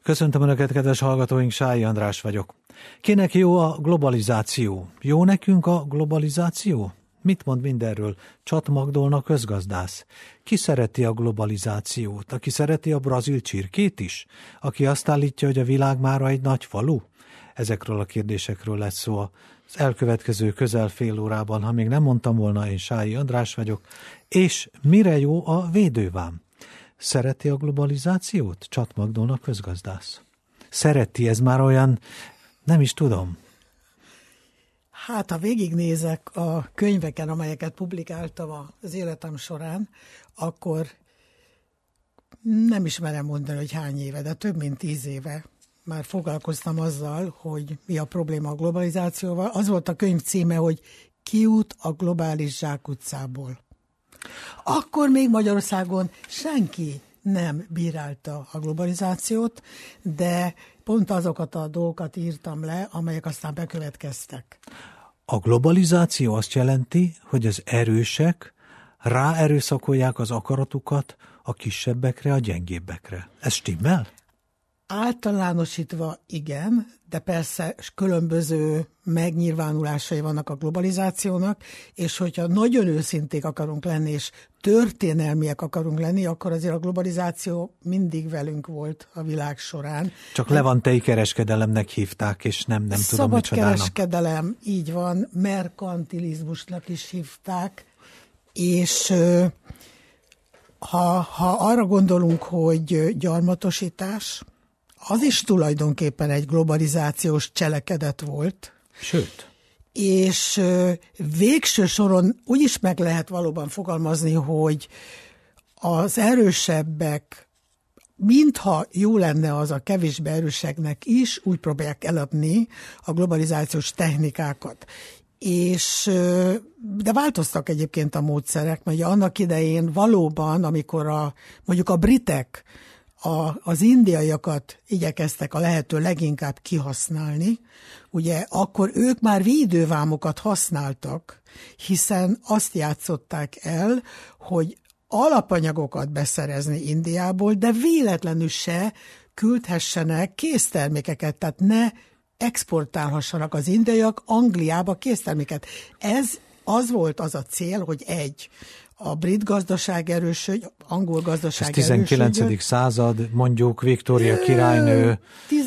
Köszöntöm Önöket, kedves hallgatóink, Sályi András vagyok. Kinek jó a globalizáció? Jó nekünk a globalizáció? Mit mond mindenről Csat Magdolna közgazdász? Ki szereti a globalizációt? Aki szereti a brazil csirkét is? Aki azt állítja, hogy a világ mára egy nagy falu? Ezekről a kérdésekről lesz szó az elkövetkező közel fél órában. Ha még nem mondtam volna, én Sályi András vagyok. És mire jó a védővám? Szereti a globalizációt? Csat Magdolna közgazdász. Szereti, ez már olyan, nem is tudom. Hát, ha végignézek a könyveken, amelyeket publikáltam az életem során, akkor nem is merem mondani, hogy hány éve, de több mint 10 éve már foglalkoztam azzal, hogy mi a probléma a globalizációval. Az volt a könyv címe, hogy Kiút a globális zsákutcából. Akkor még Magyarországon senki nem bírálta a globalizációt, de pont azokat a dolgokat írtam le, amelyek aztán bekövetkeztek. A globalizáció azt jelenti, hogy az erősek ráerőszakolják az akaratukat a kisebbekre, a gyengébbekre. Ez stimmel? Általánosítva igen, de persze különböző megnyilvánulásai vannak a globalizációnak, és hogyha nagyon őszinték akarunk lenni, és történelmiek akarunk lenni, akkor azért a globalizáció mindig velünk volt a világ során. Csak levantei kereskedelemnek hívták, és nem tudom micsodának. Szabadkereskedelem, így van, merkantilizmusnak is hívták, és ha arra gondolunk, hogy gyarmatosítás, az is tulajdonképpen egy globalizációs cselekedet volt. Sőt. És végső soron úgy is meg lehet valóban fogalmazni, hogy az erősebbek, mintha jó lenne az a kevésbé erőseknek is, úgy próbálják eladni a globalizációs technikákat. De változtak egyébként a módszerek, mert annak idején valóban, amikor mondjuk a britek az indiaiakat igyekeztek a lehető leginkább kihasználni, ugye akkor ők már védővámokat használtak, hiszen azt játszották el, hogy alapanyagokat beszerezni Indiából, de véletlenül se küldhessenek késztermékeket, tehát ne exportálhassanak az indiaiak Angliába készterméket. Az volt az a cél, hogy a brit gazdaság erősödjön, angol gazdaság erősödjön. Ez 19. század, mondjuk Viktória királynő.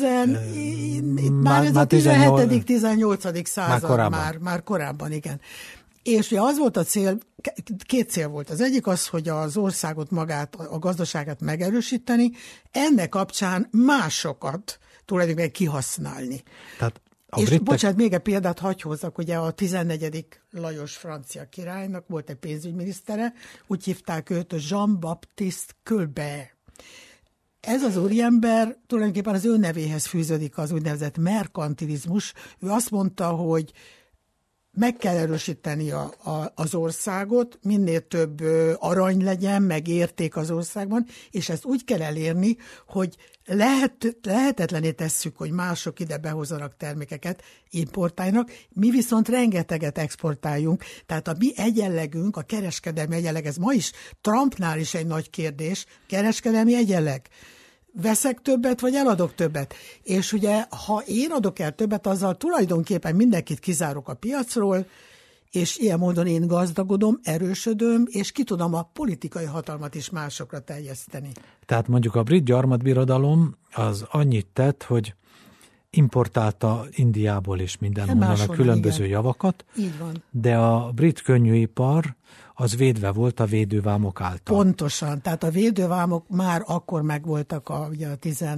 Már ez a 17. 18. század, már korábban, igen. És ugye az volt a cél, 2 cél volt. Az egyik az, hogy az országot magát, a gazdaságát megerősíteni, ennek kapcsán másokat tulajdonképpen kihasználni. Bocsánat, még egy példát hagy hozzak, ugye a 14. Lajos francia királynak volt egy pénzügyminisztere, úgy hívták őt Jean-Baptiste Colbert. Ez az úriember tulajdonképpen az ő nevéhez fűződik az úgynevezett merkantilizmus. Ő azt mondta, hogy meg kell erősíteni az országot, minél több arany legyen, meg érték az országban, és ezt úgy kell elérni, hogy lehetetlené tesszük, hogy mások ide behozzanak termékeket, importáljanak, mi viszont rengeteget exportáljunk, tehát a mi egyenlegünk, a kereskedelmi egyenleg, ez ma is Trumpnál is egy nagy kérdés, kereskedelmi egyenleg. Veszek többet, vagy eladok többet? És ugye, ha én adok el többet, azzal tulajdonképpen mindenkit kizárok a piacról, és ilyen módon én gazdagodom, erősödöm, és ki tudom a politikai hatalmat is másokra terjeszteni. Tehát mondjuk a brit gyarmatbirodalom az annyit tett, hogy importálta Indiából és mindenhonnan a különböző javakat, így van. De a brit könnyűipar az védve volt a védővámok által. Pontosan, tehát a védővámok már akkor megvoltak ugye a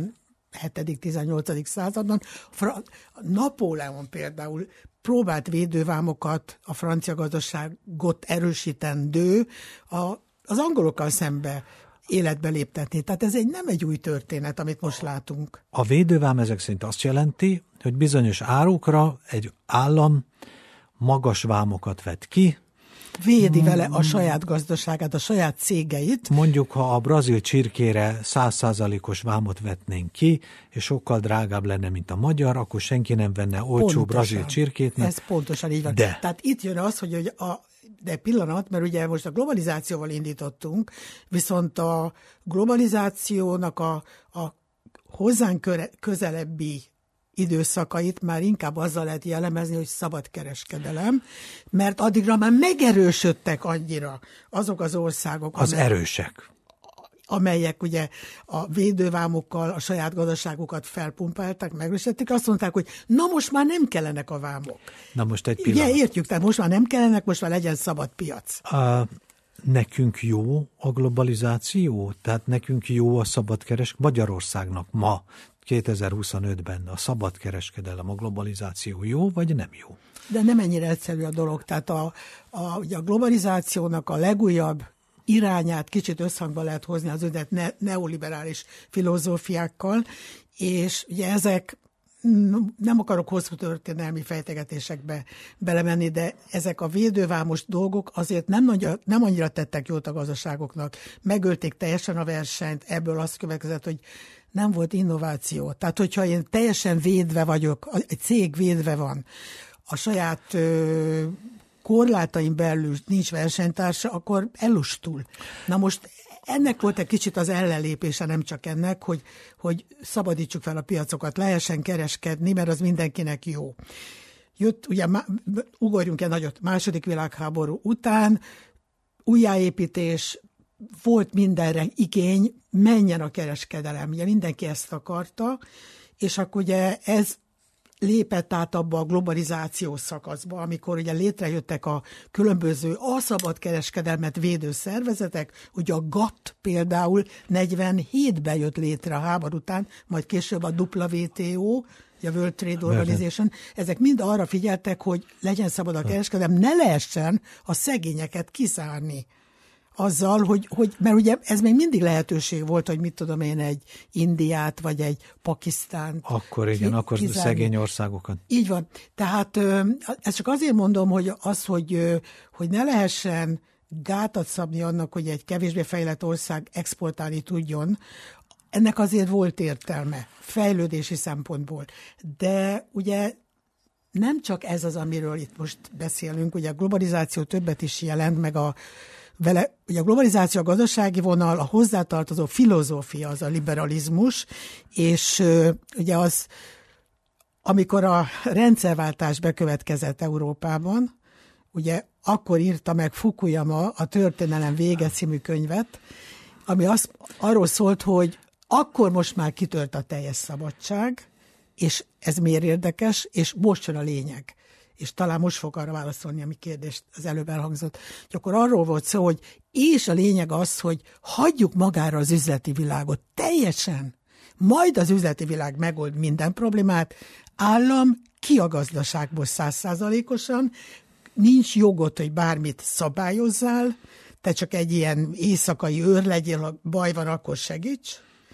17.-18. században. Napóleon például próbált védővámokat, a francia gazdaságot erősítendő az angolokkal szembe életbe léptetni. Tehát ez nem egy új történet, amit most látunk. A védővám ezek szerint azt jelenti, hogy bizonyos árukra egy állam magas vámokat vet ki, védi vele a saját gazdaságát, a saját cégeit. Mondjuk, ha a brazil csirkére 100%-os vámot vetnénk ki, és sokkal drágább lenne, mint a magyar, akkor senki nem venne olcsó pontosan, brazil csirkét. Ez pontosan így van. Tehát itt jön az, hogy de pillanat, mert ugye most a globalizációval indítottunk, viszont a globalizációnak hozzánk közelebbi időszakait már inkább azzal lehet jellemezni, hogy szabadkereskedelem, mert addigra már megerősödtek annyira azok az országok, amelyek ugye a védővámokkal a saját gazdaságukat felpumpálták, megerősítették, azt mondták, hogy na most már nem kellenek a vámok. Na most egy pillanat. Igen, értjük, tehát most már nem kellenek, most már legyen szabad piac. Nekünk jó a globalizáció? Tehát nekünk jó a szabadkereskedelem? Magyarországnak ma, 2025-ben a szabadkereskedelem, a globalizáció jó, vagy nem jó? De nem ennyire egyszerű a dolog. Tehát ugye a globalizációnak a legújabb irányát kicsit összhangba lehet hozni az neoliberális filozófiákkal, és ugye ezek, nem akarok hosszú történelmi fejtegetésekbe belemenni, de ezek a védővámos dolgok azért nem annyira tettek jót a gazdaságoknak. Megölték teljesen a versenyt, ebből azt következett, hogy nem volt innováció. Tehát, hogyha én teljesen védve vagyok, egy cég védve van, a saját korlátaim belül nincs versenytársa, akkor elustul. Na most ennek volt egy kicsit az ellenlépése, nem csak ennek, hogy szabadítsuk fel a piacokat, lehessen kereskedni, mert az mindenkinek jó. Jött, ugye ugorjunk egy nagyot, II. Világháború után, újjáépítés, volt mindenre igény, menjen a kereskedelem. Ugye mindenki ezt akarta, és akkor ugye ez lépett át abba a globalizációs szakaszba, amikor ugye létrejöttek a különböző szabad kereskedelmet védő szervezetek, ugye a GATT például 47-ben jött létre a háború után, majd később a WTO, a World Trade Organization, ezek mind arra figyeltek, hogy legyen szabad a kereskedelem, ne lehessen a szegényeket kiszárni. Azzal, mert ugye ez még mindig lehetőség volt, hogy mit tudom én, egy Indiát, vagy egy Pakisztánt. Akkor igen, akkor szegény országokat. Így van. Tehát ezt csak azért mondom, hogy ne lehessen gátat szabni annak, hogy egy kevésbé fejlett ország exportálni tudjon. Ennek azért volt értelme, fejlődési szempontból. De ugye nem csak ez az, amiről itt most beszélünk, ugye a globalizáció többet is jelent, meg ugye a globalizáció, a gazdasági vonal, a hozzátartozó filozófia az a liberalizmus, és ugye az, amikor a rendszerváltás bekövetkezett Európában, ugye akkor írta meg Fukuyama a Történelem vége című könyvet, ami arról szólt, hogy akkor most már kitört a teljes szabadság, és ez miért érdekes, és most jön a lényeg. És talán most fog arra válaszolni, ami kérdést az előbb elhangzott. Akkor arról volt szó, hogy és a lényeg az, hogy hagyjuk magára az üzleti világot teljesen. Majd az üzleti világ megold minden problémát, állam ki a gazdaságból 100%-osan, nincs jogod, hogy bármit szabályozzál, te csak egy ilyen éjszakai őr legyél, ha baj van, akkor segíts.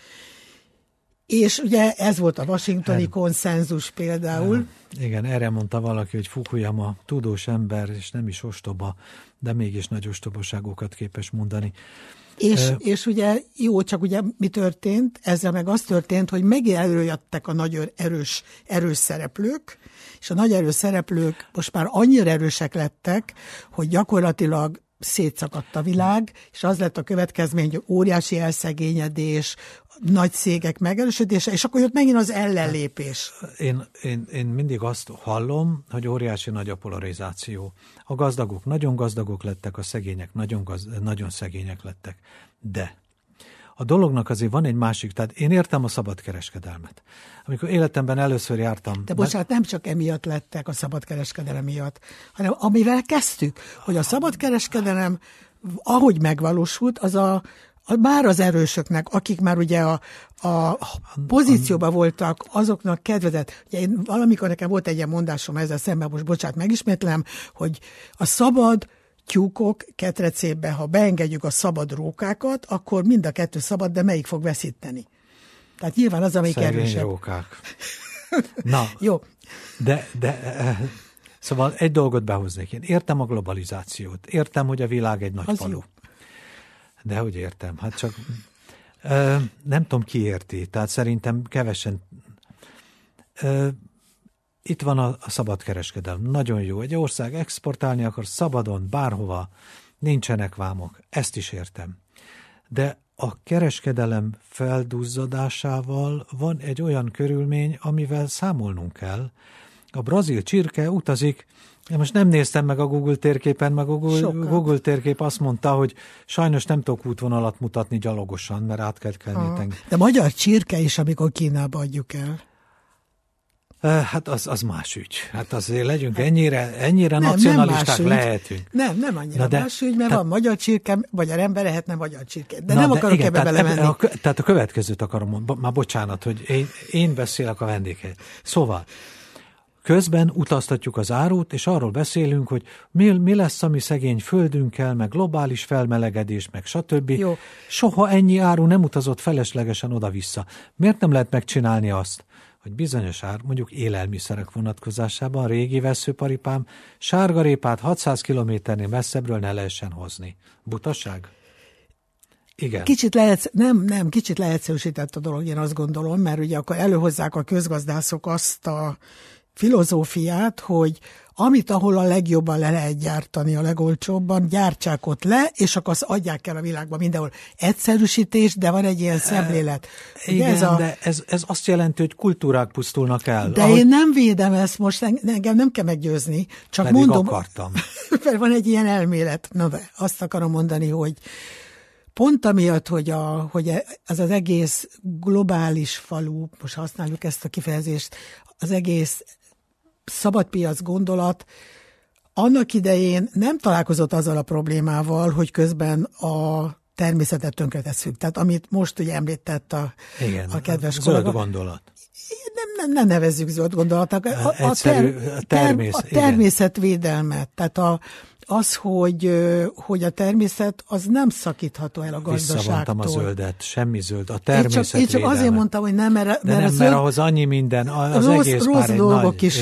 És ugye ez volt a washingtoni konszenzus például. Igen, erre mondta valaki, hogy Fukuyama tudós ember, és nem is ostoba, de mégis nagy ostobaságokat képes mondani. És ugye jó, csak ugye mi történt? Ezzel meg az történt, hogy megint előjöttek a nagy erős szereplők, és a nagy erős szereplők most már annyira erősek lettek, hogy gyakorlatilag szétszakadt a világ, és az lett a következmény, hogy óriási elszegényedés, nagy cégek megerősödése, és akkor jött megint az ellenlépés. Én mindig azt hallom, hogy óriási nagy a polarizáció. A gazdagok nagyon gazdagok lettek, a szegények nagyon szegények lettek. De a dolognak azért van egy másik, tehát én értem a szabadkereskedelmet. Amikor életemben először jártam... De bocsánat, nem csak emiatt lettek a szabadkereskedelem miatt, hanem amivel kezdtük, hogy a szabadkereskedelem, ahogy megvalósult, az már az erősöknek, akik már ugye a pozícióban voltak, azoknak kedvezett. Ugye én valamikor nekem volt egy ilyen mondásom ezzel szemben, most bocsánat, megismétlem, hogy a szabad tyúkok ketrecébe, ha beengedjük a szabad rókákat, akkor mind a kettő szabad, de melyik fog veszíteni? Tehát nyilván az, amelyik erősebb. Szegény rókák. Na, jó. De szóval egy dolgot behoznék. Én értem a globalizációt. Értem, hogy a világ egy nagy falu. Jó. De hogy értem? Hát csak nem tudom, ki érti. Tehát szerintem kevesen... Itt van a szabadkereskedelem. Nagyon jó. Egy ország exportálni akar szabadon, bárhova. Nincsenek vámok. Ezt is értem. De a kereskedelem felduzzadásával van egy olyan körülmény, amivel számolnunk kell. A brazil csirke utazik, én most nem néztem meg a Google térképen, meg a Google térkép azt mondta, hogy sajnos nem tudok útvonalat mutatni gyalogosan, mert át kell kelni tenger. De magyar csirke is, amikor Kínába adjuk el. Hát az más ügy. Hát azért legyünk ennyire nacionalisták lehetünk. Nem annyira más ügy, mert van magyar csirke, magyar ember lehetne magyar csirke. De nem akarok ebbe belemenni. Tehát a következőt akarom mondani, már bocsánat, hogy én beszélek a vendéghez. Szóval, közben utaztatjuk az árut, és arról beszélünk, hogy mi lesz a mi szegény földünkkel, meg globális felmelegedés, meg stb. Jó. Soha ennyi áru nem utazott feleslegesen oda-vissza. Miért nem lehet megcsinálni azt, hogy bizonyos ár, mondjuk élelmiszerek vonatkozásában régi vesszőparipám sárgarépát 600 kilométernél messzebbről ne lehessen hozni. Butaság? Igen. Kicsit leegyszerűsített a dolog, én azt gondolom, mert ugye akkor előhozzák a közgazdászok azt a filozófiát, hogy amit ahol a legjobban le lehet gyártani, a legolcsóbban, gyártsák ott le, és akkor azt adják el a világban mindenhol. Egyszerűsítés, de van egy ilyen szemlélet. Igen, de ez azt jelenti, hogy kultúrák pusztulnak el. De én nem védem ezt, most engem nem kell meggyőzni, csak pedig mondom. akartam. Mert van egy ilyen elmélet. Na de azt akarom mondani, hogy pont amiatt, hogy az egész globális falu, most használjuk ezt a kifejezést, az egész szabadpiac gondolat annak idején nem találkozott azzal a problémával, hogy közben a természetet tönkretesszük. Tehát amit most ugye említett a kedves kollega. Zöld gondolat. Nem nevezzük zöld gondolatnak. A természetvédelmet. Tehát az, hogy a természet az nem szakítható el a gazdaságtól. Visszavontam a zöldet, semmi zöld, a természetvédelmet. Én csak azért mondtam, hogy nem, mert mert ahhoz annyi minden, az egész rossz dolgok is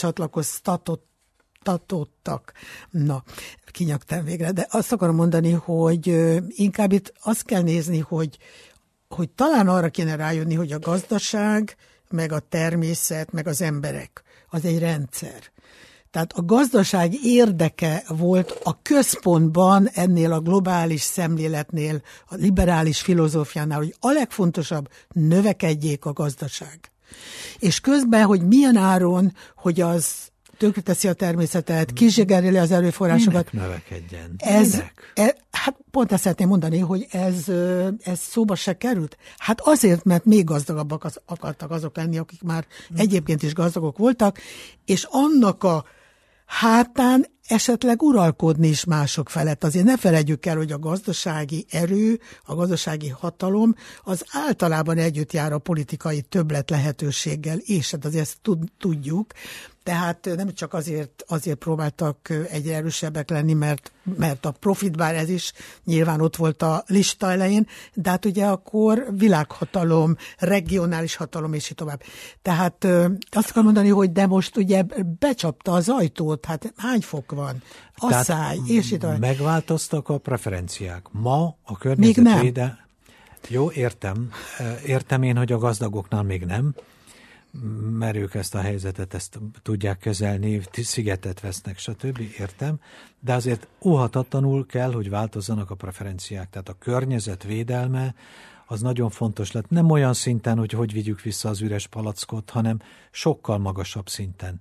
hozzácsatlakoztatottak. Na, kinyagtam végre. De azt akarom mondani, hogy inkább itt azt kell nézni, hogy talán arra kéne rájönni, hogy a gazdaság, meg a természet, meg az emberek, az egy rendszer. Tehát a gazdaság érdeke volt a központban ennél a globális szemléletnél, a liberális filozófiánál, hogy a legfontosabb, növekedjék a gazdaság. És közben, hogy milyen áron, hogy az tönkreteszi a természetet, kizsigereli az erőforrásokat. Minek növekedjen? Hát pont ezt szeretném mondani, hogy ez szóba se került. Hát azért, mert még gazdagabbak akartak azok lenni, akik már egyébként is gazdagok voltak, és annak a hátán esetleg uralkodni is mások felett. Azért ne feledjük el, hogy a gazdasági erő, a gazdasági hatalom az általában együtt jár a politikai többlet lehetőséggel, és hát azért ezt tudjuk. Tehát nem csak azért próbáltak egyre erősebbek lenni, mert a profit, bár ez is nyilván ott volt a lista elején, de hát ugye akkor világhatalom, regionális hatalom, és így tovább. Tehát azt kell mondani, hogy de most ugye becsapta az ajtót, hát hány fok van? Asszály, és így tovább. Megváltoztak a preferenciák. Ma a környezetvédelem... Jó, értem én, hogy a gazdagoknál még nem, mert ők ezt a helyzetet ezt tudják kezelni, szigetet vesznek, stb. Értem, de azért óhatatlanul kell, hogy változzanak a preferenciák. Tehát a környezetvédelme az nagyon fontos lett. Nem olyan szinten, hogy vigyük vissza az üres palackot, hanem sokkal magasabb szinten.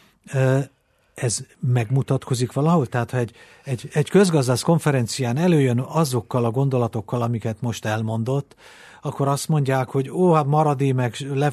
Ez megmutatkozik valahol? Tehát ha egy közgazdász konferencián előjön azokkal a gondolatokkal, amiket most elmondott, akkor azt mondják, hogy hát maradé meg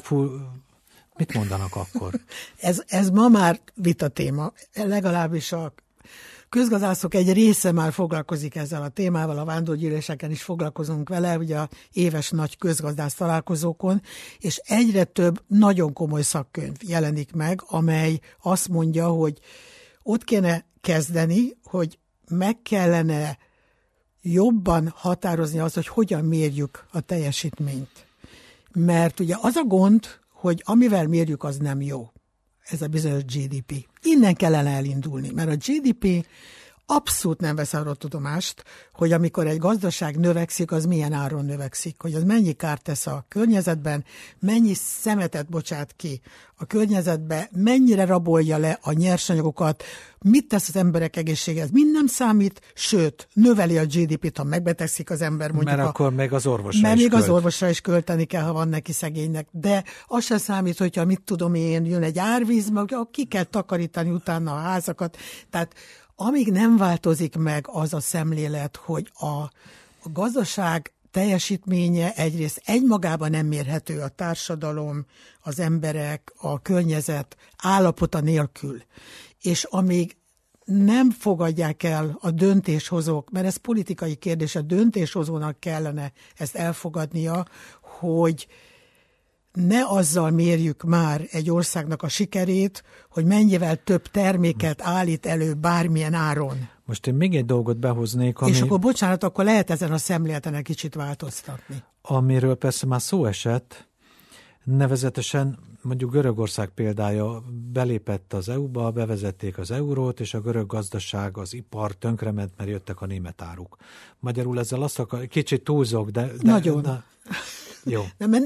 mit mondanak akkor? Ez ma már vitatéma, legalábbis a közgazdászok egy része már foglalkozik ezzel a témával, a vándorgyűléseken is foglalkozunk vele, ugye a éves nagy közgazdász találkozókon, és egyre több nagyon komoly szakkönyv jelenik meg, amely azt mondja, hogy ott kéne kezdeni, hogy meg kellene jobban határozni azt, hogy hogyan mérjük a teljesítményt. Mert ugye az a gond, hogy amivel mérjük, az nem jó. Ez a bizonyos GDP. Innen kellene elindulni, mert a GDP abszolút nem vesz arról tudomást, hogy amikor egy gazdaság növekszik, az milyen áron növekszik, hogy az mennyi kárt tesz a környezetben, mennyi szemetet bocsát ki a környezetbe, mennyire rabolja le a nyersanyagokat, mit tesz az emberek egészséghez, mind nem számít, sőt, növeli a GDP-t, ha megbetegszik az ember. Mondjuk mert akkor még az orvosra mert is még költ. az orvosra is költeni kell, ha van neki szegénynek. De az sem számít, hogyha mit tudom én, jön egy árvíz, meg ki kell takarítani utána a házakat. Tehát amíg nem változik meg az a szemlélet, hogy a gazdaság teljesítménye egyrészt egymagában nem mérhető a társadalom, az emberek, a környezet állapota nélkül. És amíg nem fogadják el a döntéshozók, mert ez politikai kérdés, a döntéshozónak kellene ezt elfogadnia, hogy ne azzal mérjük már egy országnak a sikerét, hogy mennyivel több terméket állít elő bármilyen áron. Most én még egy dolgot behoznék, És akkor bocsánat, akkor lehet ezen a szemléleten egy kicsit változtatni. Amiről persze már szó esett, nevezetesen mondjuk Görögország példája, belépett az EU-ba, bevezették az eurót, és a görög gazdaság, az ipar tönkrement, mert jöttek a német áruk. Magyarul ezzel azt akar, kicsit túlzok, de nagyon. Jó.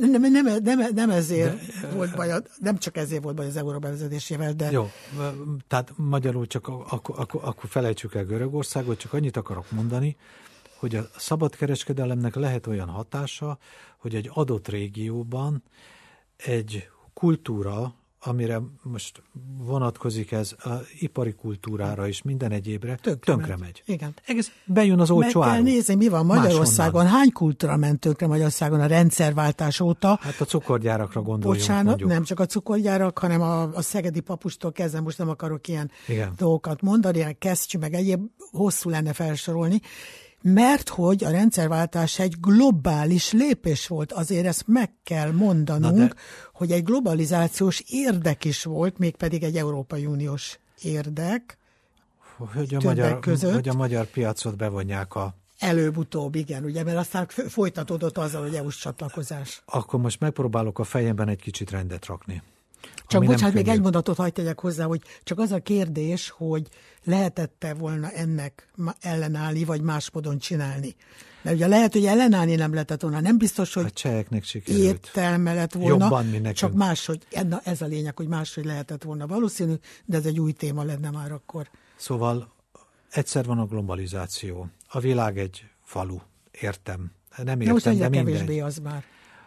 Nem ezért volt baj, nem csak ezért volt baj az euró bevezetésével, de... Jó, tehát magyarul csak akkor felejtsük el Görögországot, csak annyit akarok mondani, hogy a szabadkereskedelemnek lehet olyan hatása, hogy egy adott régióban egy kultúra, amire most vonatkozik ez, az ipari kultúrára és minden egyébre, tönkre megy. Igen. Egész bejön az olcsó áru. Meg kell nézni, mi van Magyarországon, máshonnan. Hány kultúra ment tönkre Magyarországon a rendszerváltás óta? Hát a cukorgyárakra gondoljunk. Bocsánat, mondjuk. nem csak a cukorgyárak, hanem a szegedi papustól kezdve, most nem akarok ilyen dolgokat mondani, ilyen kesztyű, meg egyéb, hosszú lenne felsorolni. Mert hogy a rendszerváltás egy globális lépés volt, azért ezt meg kell mondanunk, hogy egy globalizációs érdek is volt, mégpedig egy Európai Uniós érdek. Hogy a magyar piacot bevonják a... Előbb-utóbb, igen, ugye, mert aztán folytatódott azzal, hogy EU-s csatlakozás. Akkor most megpróbálok a fejemben egy kicsit rendet rakni. Csak bocsánat, még egy mondatot hadd tegyek hozzá, hogy csak az a kérdés, hogy lehetette volna ennek ellenállni, vagy más módon csinálni. Mert ugye lehet, hogy ellenállni nem lehetett volna, nem biztos, hogy a cseheknek sikerült. Értelme lett volna, jobban, mint nekünk. Csak máshogy, ez a lényeg, hogy máshogy lehetett volna valószínű, de ez egy új téma lenne már akkor. Szóval egyszer van a globalizáció. A világ egy falu, értem. Nem értem, de mindegy. Kevésbé az már.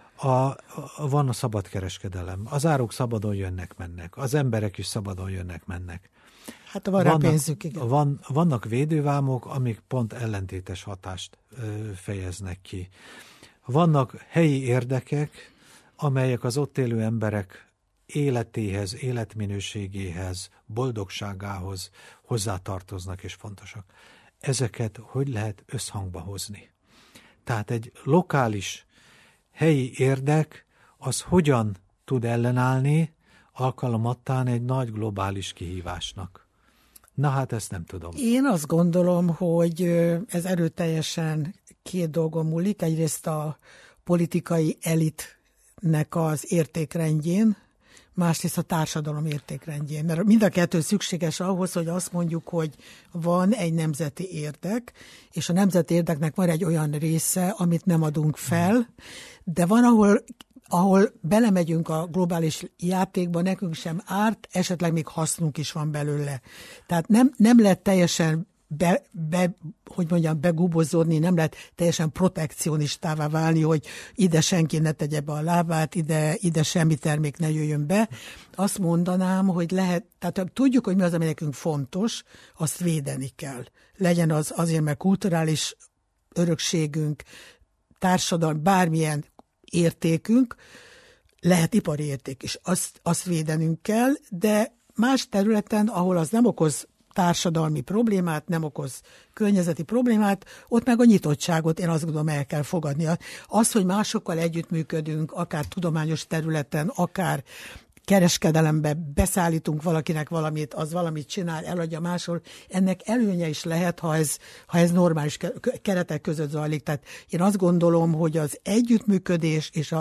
Van a szabadkereskedelem. Az áruk szabadon jönnek-mennek. Az emberek is szabadon jönnek-mennek. Hát van rá pénzük, igen. Vannak védővámok, amik pont ellentétes hatást fejeznek ki. Vannak helyi érdekek, amelyek az ott élő emberek életéhez, életminőségéhez, boldogságához hozzátartoznak és fontosak. Ezeket hogy lehet összhangba hozni? Tehát egy lokális helyi érdek, az hogyan tud ellenállni alkalomattán egy nagy globális kihívásnak? Na hát ezt nem tudom. Én azt gondolom, hogy ez erőteljesen két dolgon múlik. Egyrészt a politikai elitnek az értékrendjén, másrészt a társadalom értékrendjén. Mert mind a kettő szükséges ahhoz, hogy azt mondjuk, hogy van egy nemzeti érdek, és a nemzeti érdeknek van egy olyan része, amit nem adunk fel, de van, ahol belemegyünk a globális játékba, nekünk sem árt, esetleg még hasznunk is van belőle. Tehát nem lehet teljesen begubozódni, nem lehet teljesen protekcionistává válni, hogy ide senki ne tegye be a lábát, ide semmi termék ne jöjjön be. Azt mondanám, hogy lehet, tehát tudjuk, hogy mi az, ami nekünk fontos, azt védeni kell. Legyen az azért, mert kulturális örökségünk, társadalmi, bármilyen értékünk, lehet ipari érték is. Azt védenünk kell, de más területen, ahol az nem okoz társadalmi problémát, nem okoz környezeti problémát, ott meg a nyitottságot én azt gondolom el kell fogadni. Az, hogy másokkal együttműködünk, akár tudományos területen, akár kereskedelembe beszállítunk valakinek valamit, az valamit csinál, eladja máshol, ennek előnye is lehet, ha ez normális keretek között zajlik. Tehát én azt gondolom, hogy az együttműködés és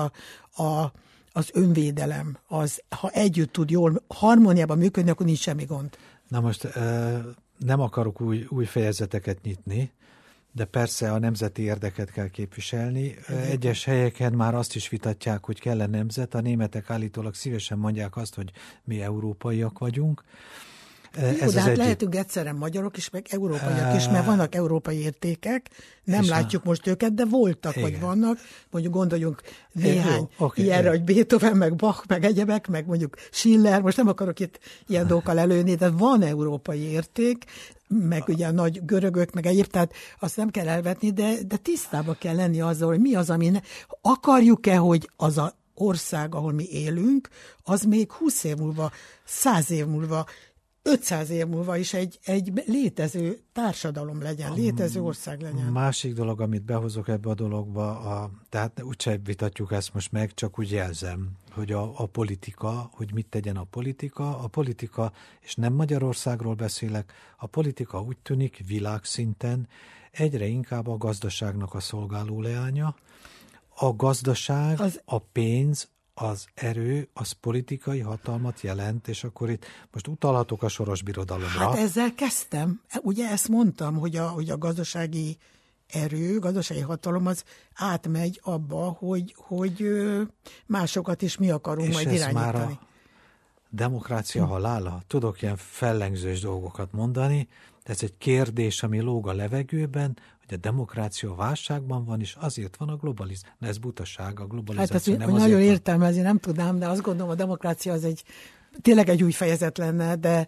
az önvédelem, ha együtt tud jól harmóniában működni, akkor nincs semmi gond. Na most nem akarok új fejezeteket nyitni, de persze a nemzeti érdeket kell képviselni. Egyes helyeken már azt is vitatják, hogy kell-e nemzet. A németek állítólag szívesen mondják azt, hogy mi európaiak vagyunk. Jó, de hát lehetünk egyszerűen magyarok is, meg európaiak is, mert vannak európai értékek, nem látjuk most őket, de voltak, igen, vagy vannak. Mondjuk gondoljunk néhány ilyenre, hogy Beethoven, meg Bach, meg egyebek, meg mondjuk Schiller, most nem akarok itt ilyen dolgokkal előni, de van európai érték, meg ugye a nagy görögök, meg egyéb, tehát azt nem kell elvetni, de tisztában kell lenni azzal, hogy mi az, ami akarjuk-e, hogy az a ország, ahol mi élünk, az még 20 év múlva, 100 év múlva, 500 év múlva is egy létező társadalom legyen, létező ország legyen. Másik dolog, amit behozok ebbe a dologba, tehát úgyse vitatjuk ezt most meg, csak úgy jelzem, hogy a politika, hogy mit tegyen a politika, és nem Magyarországról beszélek, a politika úgy tűnik világszinten egyre inkább a gazdaságnak a szolgáló leánya. A gazdaság, a pénz, az erő, az politikai hatalmat jelent, és akkor itt most utalhatok a Soros Birodalomra. Hát ezzel kezdtem. Ugye ezt mondtam, hogy a gazdasági erő, gazdasági hatalom az átmegy abba, hogy másokat is mi akarunk és majd irányítani. És ez már a demokrácia halála. Tudok ilyen fellengzős dolgokat mondani, de ez egy kérdés, ami lóg a levegőben, hogy a demokrácia válságban van, és azért van a globalizáció. Ez butaság, a globalizáció hát nem azért nagyon értelmezni nem tudnám, de azt gondolom, a demokrácia az tényleg egy új fejezet lenne, de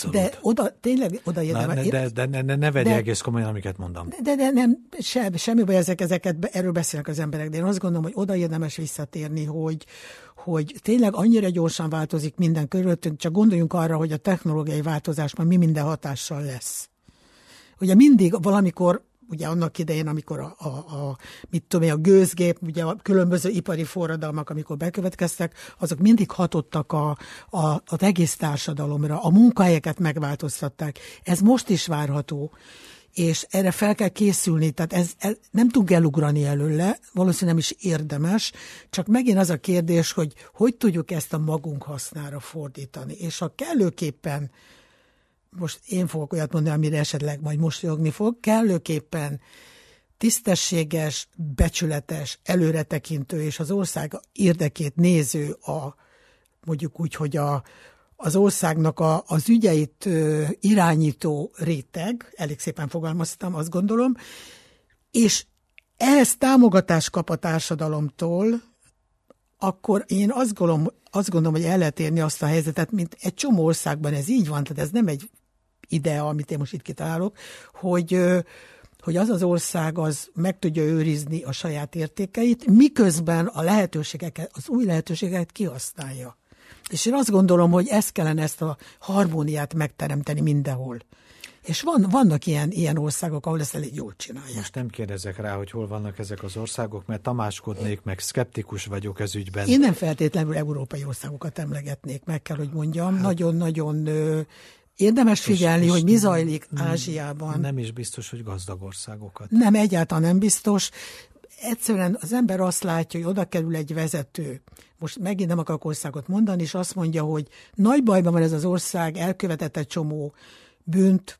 tényleg oda érdemes. De ne vegye egész komolyan, amiket mondom. De nem, semmi baj, erről beszélnek az emberek, de én azt gondolom, hogy oda érdemes visszatérni, hogy tényleg annyira gyorsan változik minden körülöttünk, csak gondoljunk arra, hogy a technológiai változásban mi minden hatással lesz. Ugye mindig valamikor, ugye annak idején, amikor a gőzgép, ugye a különböző ipari forradalmak, amikor bekövetkeztek, azok mindig hatottak az egész társadalomra, a munkahelyeket megváltoztatták. Ez most is várható, és erre fel kell készülni, tehát ez nem tudunk elugrani előle, valószínűleg nem is érdemes, csak megint az a kérdés, hogy tudjuk ezt a magunk hasznára fordítani, és ha kellőképpen, most én fogok olyat mondani, amire esetleg majd mosolyogni fog, kellőképpen tisztességes, becsületes, előretekintő és az ország érdekét néző mondjuk úgy, hogy az országnak az ügyeit irányító réteg, elég szépen fogalmaztam, azt gondolom, és ehhez támogatást kap a társadalomtól, akkor én azt gondolom, hogy el lehet érni azt a helyzetet, mint egy csomó országban ez így van, tehát ez nem egy idea, amit én most itt kitalálok, hogy az ország az meg tudja őrizni a saját értékeit, miközben az új lehetőségeket kihasználja. És én azt gondolom, hogy ezt a harmóniát megteremteni mindenhol. És vannak ilyen országok, ahol ezt elég jól csinálják. Most nem kérdezek rá, hogy hol vannak ezek az országok, mert tamáskodnék, meg szkeptikus vagyok ez ügyben. Én nem feltétlenül európai országokat emlegetnék, meg kell, hogy mondjam. Nagyon-nagyon érdemes figyelni, hogy mi zajlik Ázsiában. Nem is biztos, hogy gazdag országokat. Nem, egyáltalán nem biztos. Egyszerűen az ember azt látja, hogy oda kerül egy vezető. Most megint nem akarok országot mondani, és azt mondja, hogy nagy bajban van ez az ország, elkövetett egy csomó bűnt,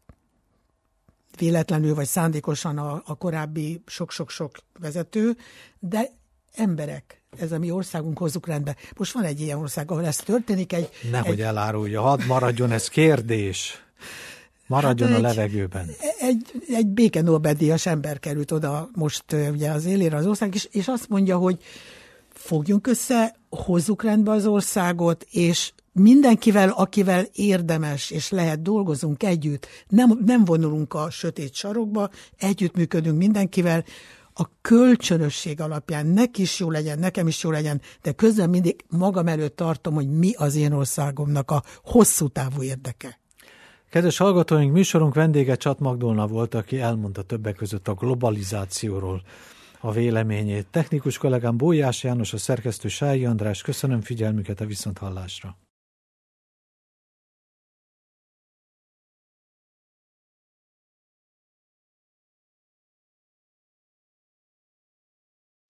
véletlenül vagy szándékosan a korábbi sok-sok-sok vezető, de emberek, ez a mi országunk, hozzuk rendbe. Most van egy ilyen ország, ahol ez történik. Nehogy elárulja, hadd maradjon ez kérdés. Maradjon a levegőben. Egy béke Nobel-díjas ember került oda most ugye az élére az ország, és azt mondja, hogy fogjunk össze, hozzuk rendbe az országot, és mindenkivel, akivel érdemes és lehet, dolgozunk együtt, nem vonulunk a sötét sarokba, együttműködünk mindenkivel, a kölcsönösség alapján neki is jó legyen, nekem is jó legyen, de közben mindig magam előtt tartom, hogy mi az én országomnak a hosszú távú érdeke. Kedves hallgatóink, műsorunk vendége Csat Magdolna volt, aki elmondta többek között a globalizációról a véleményét. Technikus kollégám Bójás János, a szerkesztő Sályi András. Köszönöm figyelmüket, a viszonthallásra.